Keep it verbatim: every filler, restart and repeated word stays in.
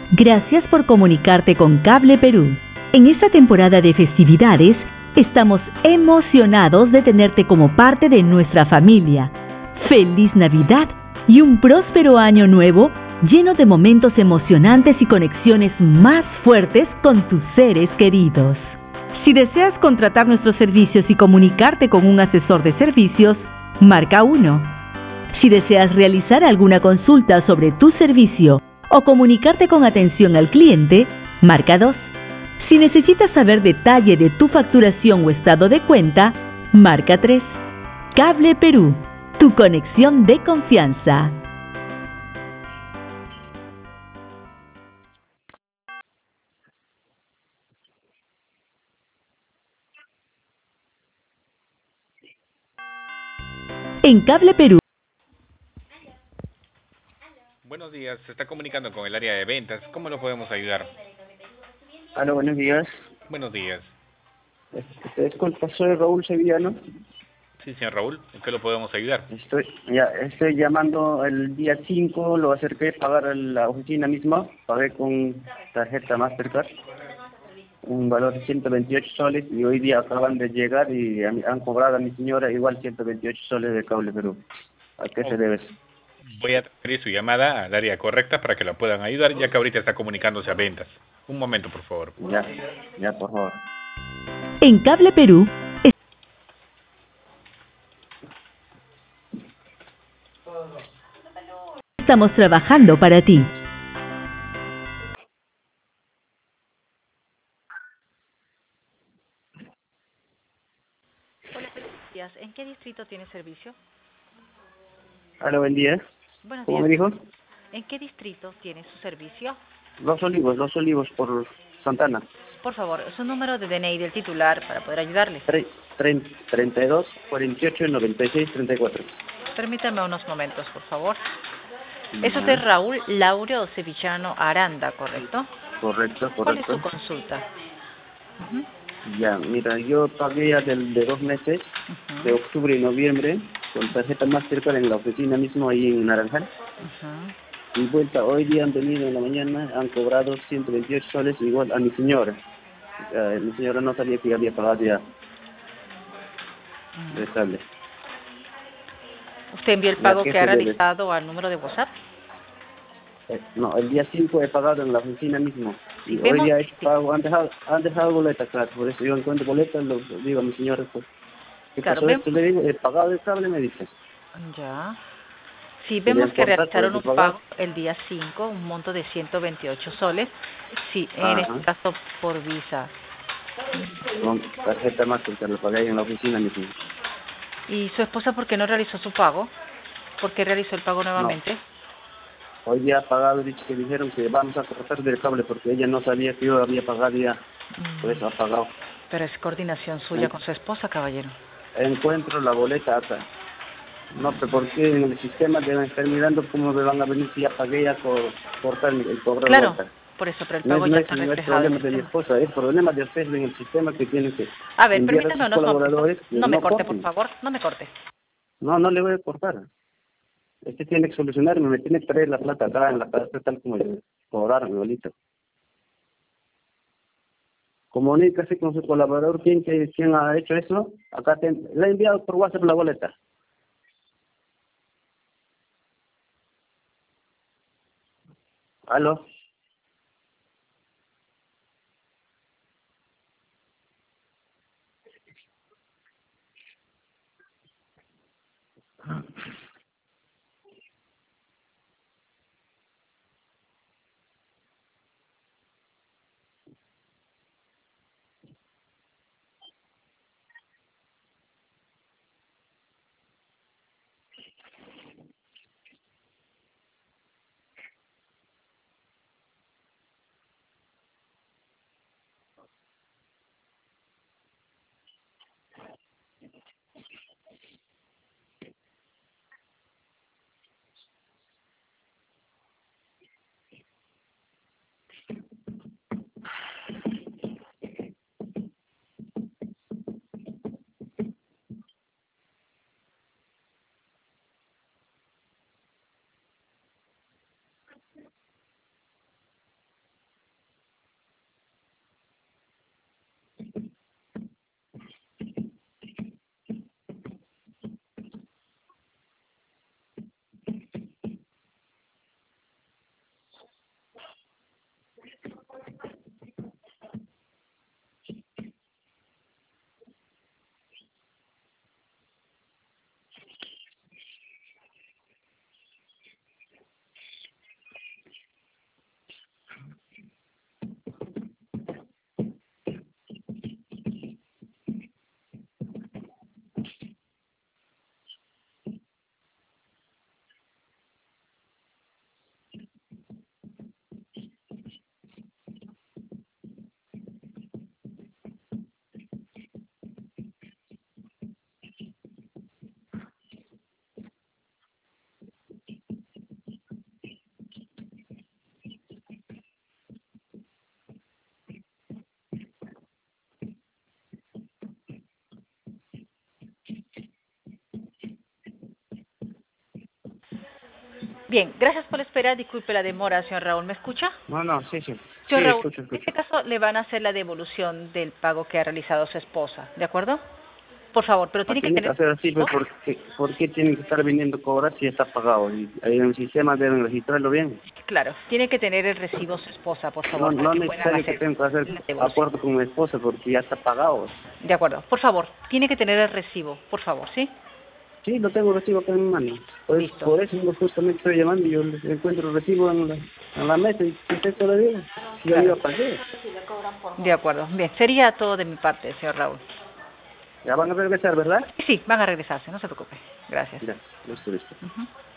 Gracias por comunicarte con Cable Perú. En esta temporada de festividades, estamos emocionados de tenerte como parte de nuestra familia. ¡Feliz Navidad y un próspero año nuevo lleno de momentos emocionantes y conexiones más fuertes con tus seres queridos! Si deseas contratar nuestros servicios y comunicarte con un asesor de servicios, marca uno. Si deseas realizar alguna consulta sobre tu servicio o comunicarte con atención al cliente, marca dos. Si necesitas saber detalle de tu facturación o estado de cuenta, marca tres. Cable Perú, tu conexión de confianza. En Cable Perú. Buenos días, se está comunicando con el área de ventas. ¿Cómo lo podemos ayudar? Hola, buenos días. Buenos días. Este, disculpa, soy Raúl Sevillano. Sí, señor Raúl, ¿en qué lo podemos ayudar? Estoy ya estoy llamando el día cinco, lo acerqué a pagar en la oficina misma, pagué con tarjeta Mastercard, un valor de ciento veintiocho soles, y hoy día acaban de llegar y han, han cobrado a mi señora igual ciento veintiocho soles de Cable Perú. ¿A qué Oh, se debe eso? voy a transferir su llamada al área correcta para que la puedan ayudar, ya que ahorita está comunicándose a ventas. Un momento, por favor. Ya, ya, por favor. En Cable Perú. Estamos trabajando para ti. Hola, buenos días. ¿En qué distrito tiene servicio? Hola, buen día. Buenos ¿Cómo días. me dijo? ¿En qué distrito tiene su servicio? Los Olivos, Los Olivos por Santana. Por favor, su número de D N I del titular para poder ayudarle. Tre- tren- treinta y dos, cuarenta y ocho, noventa y seis, treinta y cuatro. Permítame unos momentos, por favor. Es usted Raúl Laureo Sevillano Aranda, ¿correcto? Correcto, ¿Cuál es correcto. su consulta? Ujú, Ya, mira, yo pagué ya del, de dos meses, ujú, de octubre y noviembre, con tarjeta Mastercard en la oficina mismo ahí en Naranjal. ujú. Y vuelta, hoy día han venido en la mañana, han cobrado ciento veintiocho soles igual a mi señora. Eh, mi señora no sabía que había pagado ya de cable. ¿Usted envió el ¿Ya pago qué que ha se debe? realizado al número de WhatsApp? Eh, no, el día cinco he pagado en la oficina mismo. Si Y hoy vemos, día he hecho sí, pago, han dejado, han dejado boleta, claro. Por eso yo encuentro boleta, lo, lo digo a mi señora, pues, ¿qué claro, pasó vemos, esto? Le digo, he pagado el cable, me dice. ya. Si vemos Querían que cortar, por realizaron eso un pagar. pago el día cinco, un monto de ciento veintiocho soles, sí, en este Ajá. caso por Visa. Con tarjeta Mastercard, lo pagué ahí en la oficina mismo. ¿Y su esposa por qué no realizó su pago? ¿Por qué realizó el pago No, nuevamente? hoy día ha pagado, dicho que dijeron que vamos a cortar del cable porque ella no sabía que yo había pagado ya, por Mm, eso ha pagado. pero es coordinación suya En- con su esposa, caballero. encuentro la boleta acá. No, pero ¿por qué en el sistema deben estar mirando cómo me van a venir si ya pagué ya por cortar el, el cobro de Claro, vuelta? por eso, pero el No es, pago no ya es, está no es reflejado en el problema de mi sistema. esposa, es problema de ustedes en el sistema que tienen que A ver, enviar a permítame sus unos momentos. colaboradores que No me no corte, por corten. favor, no me corte. No, no le voy a cortar. Este tiene que solucionarme, me tiene que traer la plata acá en la casa tal como yo cobraron, bolito. Comuníquese con su colaborador, ¿quién, que- quién ha hecho eso? Acá te, le he enviado por WhatsApp la boleta. ¿Aló? Bien, gracias por la espera. Disculpe la demora, señor Raúl. ¿Me escucha? No, no, sí, sí. Señor Sí, Raúl, escucho, en escucho. este caso le van a hacer la devolución del pago que ha realizado su esposa, ¿de acuerdo? Por favor, pero tiene que Tiene que tener... hacer así, pues, ¿por qué, ¿por qué tienen que estar viniendo a cobrar si ya está pagado? Y ahí en el sistema deben registrarlo bien. Claro, tiene que tener el recibo su esposa, por No, favor, para no que es puedan necesario que hacer tenga que hacer la devolución. acuerdo con mi esposa porque ya está pagado. De acuerdo, por favor, tiene que tener el recibo, por favor, ¿sí? Sí, lo tengo recibo acá en mi mano. Pues, Listo. por eso yo justamente estoy llamando y yo les encuentro el recibo en la, en la mesa y ¿qué es eso le digo? Si yo Claro. iba a pagar. De acuerdo, bien, sería todo de mi parte, señor Raúl. Ya van a regresar, ¿verdad? Sí, van a regresarse, no se preocupe. Gracias. Ya, listo, listo. Ujú.